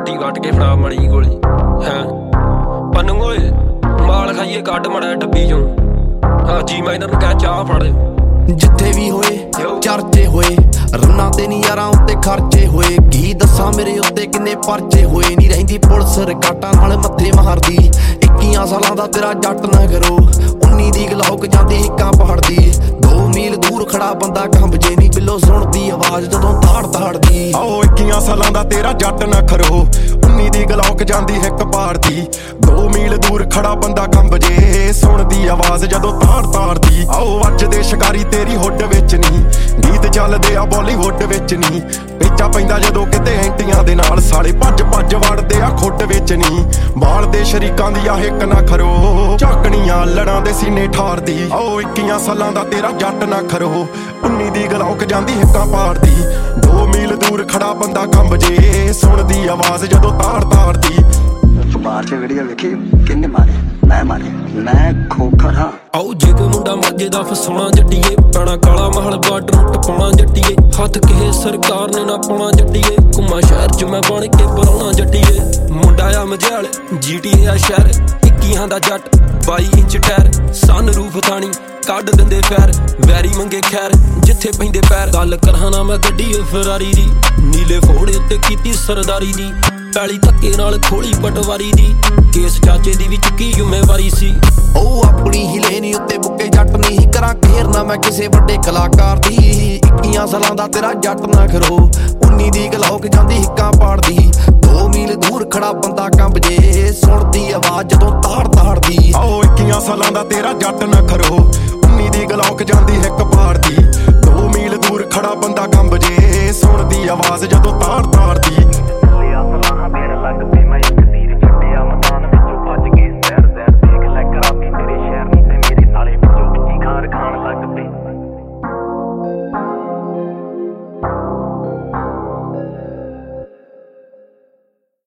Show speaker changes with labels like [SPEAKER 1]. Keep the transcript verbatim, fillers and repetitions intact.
[SPEAKER 1] ਰੋਟੀ ਕੱਟ ਕੇ ਫੜਾ ਮੜੀ ਗੋਲੀ ਹੈ ਪੰਨੂ ਓਏ ਮਾਲ ਖਾਈਏ ਕੱਢ ਮੜਾ ਡੱਬੀ ਚੋਂ ਹਾਂ ਜੀ ਮੈਂ ਇਹਨਾਂ ਨੂੰ ਕਹਿ ਚਾਹ ਫੜ
[SPEAKER 2] ਜਿੱਥੇ ਵੀ ਹੋਏ ਚਰਚੇ ਹੋਏ ਰੰਨਾਂ ਤੇ ਨੀ ਯਾਰਾਂ ਉੱਤੇ ਖਰਚੇ ਹੋਏ ਕੀ ਦੱਸਾਂ ਮੇਰੇ ਉੱਤੇ ਕਿੰਨੇ ਪਰਚੇ ਹੋਏ ਨੀ ਰਹਿੰਦੀ ਪੁਲਿਸ ਰਿਕਾਟਾਂ ਨਾਲ ਮੱਥੇ ਮਾਰਦੀ ਇੱਕੀਆਂ ਸਾਲਾਂ ਦਾ ਤੇਰਾ ਜੱਟ ਨਾ ਕਰੋ ਉੱਨੀ ਦੀ ਗਲੌਕ ਜਾਂਦੀ ਹਿੱਕਾਂ ਪਹਾੜਦੀ ਦੋ ਮੀਲ ਦੂਰ ਖੜਾ ਬੰਦਾ ਕੰਬ ਜੇ ਨੀ ਬਿੱਲੋ ਸੁਣਦੀ ਆਵਾਜ਼ ਜਦੋਂ ਤਾੜ ਤਾੜਦੀ
[SPEAKER 3] ਆਓ ਇੱਕੀਆਂ ਸਾਲਾਂ ਦਾ ਤੇਰਾ ਜੱਟ ਨਾ ਖਰੋ ਉੱਨੀ ਦੀ ਗਲੌਕ ਜਾਂਦੀ ਹਿੱਕ ਪਾੜਦੀ ਦੋ ਮੀਲ ਦੂਰ ਖੜਾ ਬੰਦਾ ਕੰਬ ਜੇ ਸੁਣਦੀ ਆਵਾਜ਼ ਜਦੋਂ ਤਾੜ ਤਾੜਦੀ ਆਓ ਅੱਜ ਦੇ ਸ਼ਿਕਾਰੀ ਤੇਰੀ ਹੁੱਡ ਵਿੱਚ ਨੀ ਗੀਤ ਚੱਲਦੇ ਆ ਬਾਲੀਵੁੱਡ ਵਿੱਚ ਨੀ ਪੇਚਾ ਪੈਂਦਾ ਜਦੋਂ ਕਿਤੇ ਐਂਟੀਆਂ ਦੇ ਨਾਲ ਸਾਲੇ ਭੱਜ ਭੱਜ ਵੜਦੇ ਆ ਖੁੱਡ ਵਿੱਚ ਨੀ ਬਾਲ ਦੇ ਸ਼ਰੀਕਾਂ ਦੀ ਆ ਹਿੱਕ ਨਾ ਖਰੋ ਝਾਕਣੀਆਂ ਲੜਾਂ ਦੇ ਸੀਨੇ ਠਾਰਦੀ ਆਓ ਇੱਕੀਆਂ ਸਾਲਾਂ ਦਾ ਤੇਰਾ ਜੱਟ ਨਾ ਖਰੋ ਉੱਨੀ ਦੀ ਗਲੌਕ ਜਾਂਦੀ ਹਿੱਕਾਂ ਪਾੜਦੀ ਦੋ ਮੀਲ ਦੂਰ ਖੜਾ ਬੰਦਾ ਕੰਬ ਜੇ ਸੁਣਦੀ ਆਵਾਜ਼ ਜਦੋਂ ਤਾੜ ਤਾੜਦੀ
[SPEAKER 4] ਬਾਹਰ ਚ ਵੀਡੀਓ ਵੇਖੀ ਕਿੰਨੇ ਮਾਰੇ ਮੈਂ ਮਾਰੇ ਮੈਂ ਖੋਖਰ ਹਾਂ
[SPEAKER 1] ਆਓ ਜੇ ਕੋਈ ਮੁੰਡਾ ਮੱਜੇ ਦਾ ਫਸਾਉਣਾ ਜੱਟੀਏ ਪੈਣਾ ਕਾਲਾ ਮਹਲ ਬਾਰਡਰ ਟਪਾਉਣਾ ਜੱਟੀਏ ਹੱਥ ਕਿਸੇ ਸਰਕਾਰ ਨੇ ਨਾ ਪਾਉਣਾ ਜੱਟੀਏ ਘੁੰਮਾ ਸ਼ਹਿਰ ਚ ਮੈਂ ਬਣ ਕੇ ਬਰਾਉਣਾ ਜੱਟੀਏ ਮੁੰਡਾ ਆ ਮਜੈਲ ਜੀਟੀਏ ਆ ਸ਼ਹਿਰ ਇੱਕੀਆਂ ਦਾ ਜੱਟ ਬਾਈ ਇੰਚ ਟਾਇਰ ਸਨ ਰੂਫ ਥਾਣੀ ਕੱਢ ਦਿੰਦੇ ਫੈਰ ਵੈਰੀ ਮੰਗੇ ਖੈਰ ਜਿੱਥੇ ਪੈਂਦੇ ਪੈਰ ਗੱਲ ਕਰਾਂ ਨਾ ਮੈਂ ਗੱਡੀ ਫਰਾਰੀ ਦੀ ਨੀਲੇ ਫੋੜੇ ਉੱਤੇ ਕੀਤੀ ਸਰਦਾਰੀ ਦੀ ਪੈਲੀ ਧੱਕੇ ਨਾਲ ਖੋਲੀ ਪਟਵਾਰੀ ਦੀ ਕੇਸ ਚਾਚੇ ਦੀ ਵੀ ਚੁੱਕੀ ਜ਼ਿੰਮੇਵਾਰੀ ਸੀ
[SPEAKER 2] ਉਹ ਆਪਣੀ ਹੀ ਲੈਣੀ ਉੱਤੇ ਬੁੱਕੇ ਜੱਟ ਨਹੀਂ ਕਰਾਂ ਘੇਰਨਾ ਮੈਂ ਕਿਸੇ ਵੱਡੇ ਕਲਾਕਾਰ ਦੀ ਇੱਕੀਆਂ ਸਾਲਾਂ ਦਾ ਤੇਰਾ ਜੱਟ ਨਾ ਖਰੋ ਉੱਨੀ ਦੀ ਗਲੌਕ ਜਾਂਦੀ ਹਿੱਕਾਂ ਪਾੜਦੀ ਦੋ ਮੀਲ ਦੂਰ ਖੜਾ ਬੰਦਾ ਕੰਬ ਜੇ ਸੁਣਦੀ ਆਵਾਜ਼ ਜਦੋਂ ਤਾੜ ਤਾੜਦੀ
[SPEAKER 3] ਆਓ ਇੱਕੀਆਂ ਸਾਲਾਂ ਦਾ ਤੇਰਾ ਜੱਟ ਨਾ ਖਰੋ ਉੱਨੀ ਦੀ ਗਲੌਕ ਜਾਂਦੀ ਹਿੱਕ ਪਾੜਦੀ ਦੋ ਮੀਲ ਦੂਰ ਖੜਾ ਬੰਦਾ ਕੰਬ ਜੇ ਸੁਣਦੀ ਆਵਾਜ਼ ਜਦੋਂ ਤਾੜ ਤਾੜਦੀ